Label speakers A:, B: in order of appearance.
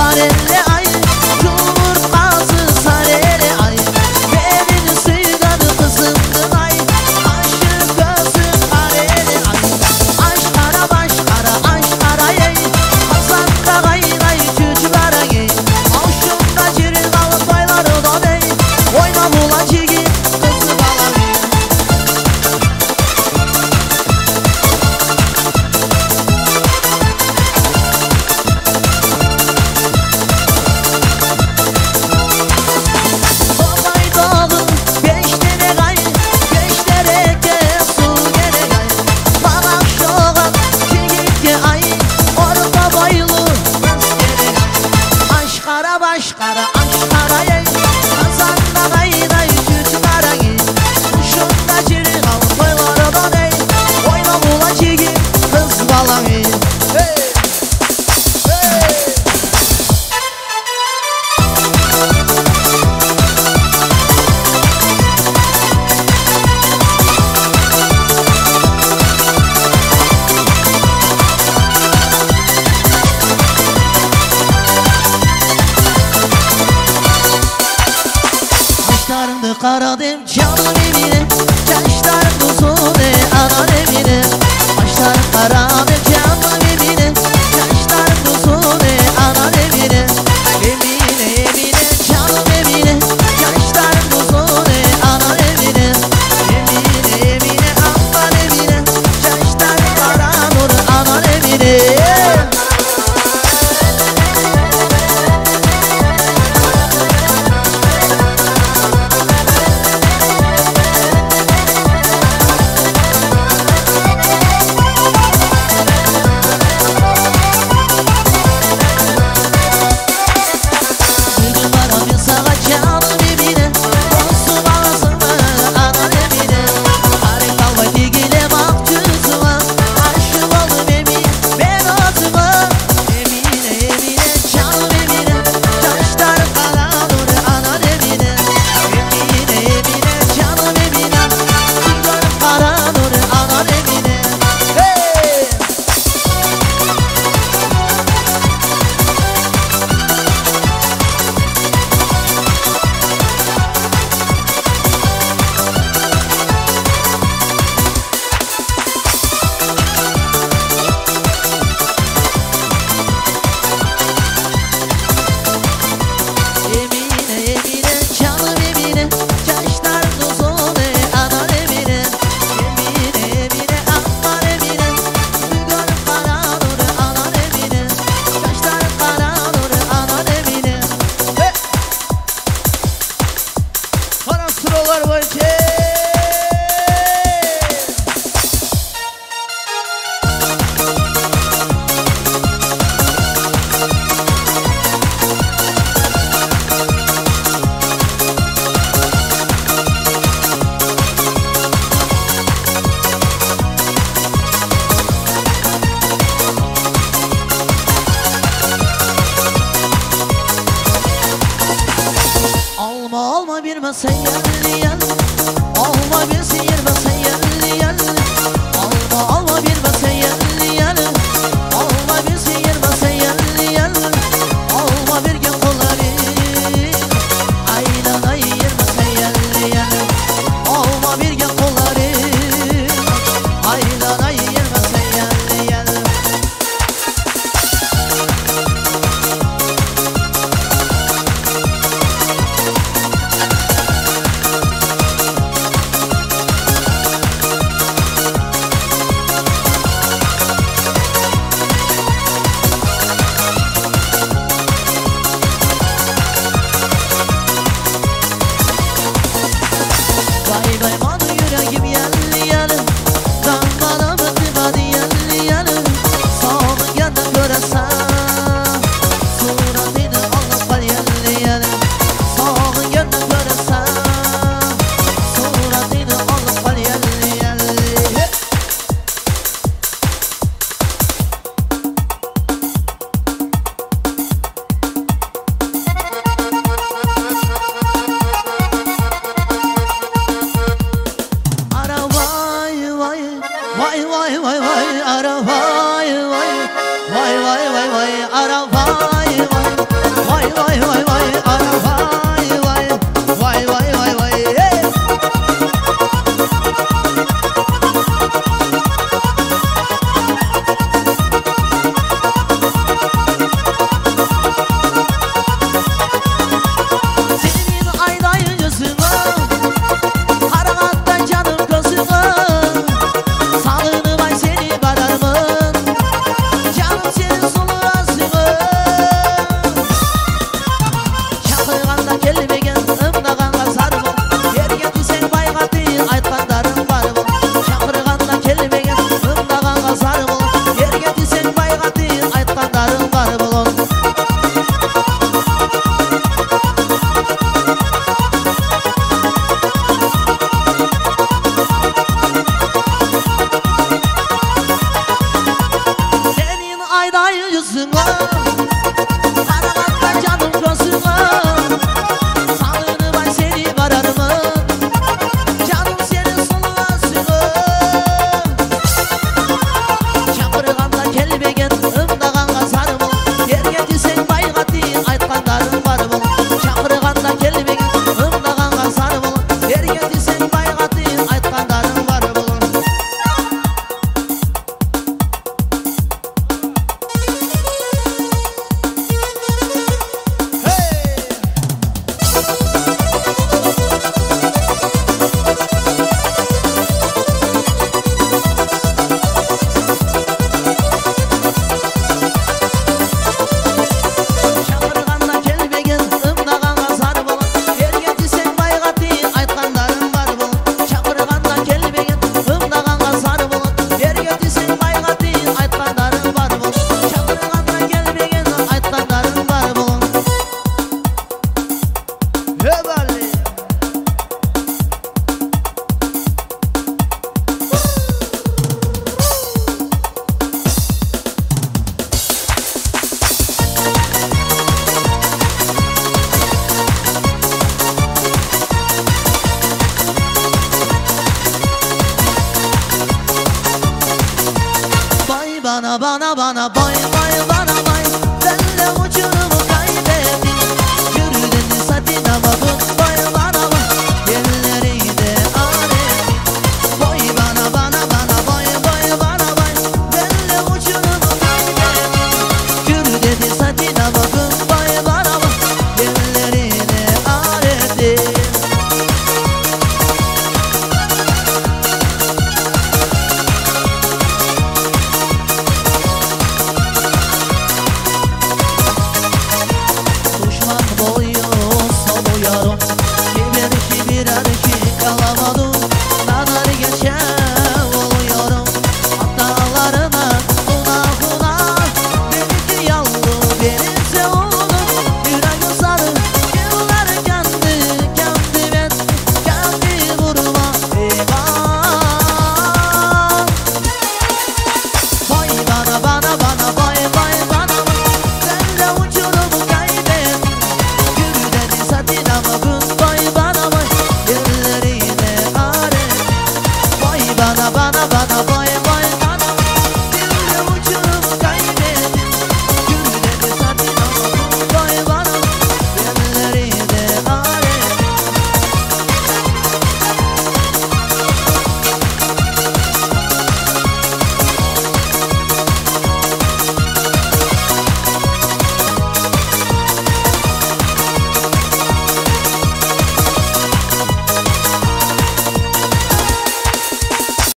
A: Karadım canım evine, yaşlarım uzun anan evine. Başlarım karadım canım evine, yaşlarım uzun anan evine. Emine emine canım evine, yaşlarım uzun anan evine. Emine emine aman evine, yaşlarım karanur anan evine. Alma bir masaya yen, alma bir sihir masaya yen. Alma bir masaya yen, alma bir sihir masaya yen. Alma bir gün kolları, aynen ayır masaya yen. Alma bir gün kolları, aynen ayır masaya yen. ayda yüzüne. Karaganda canım gözüne. Salını bay seni vararımı. Canım seni sulasını. Çakırganda kelbegen ımdağanға sarımı. Ergeti sen bayga deyin aytkandarың бар бұл. Çakırganda kelbegen ымдағанға sarımı. Ergeti sen bayga deyin aytkandarың бар бұл. Bana boy boy bana.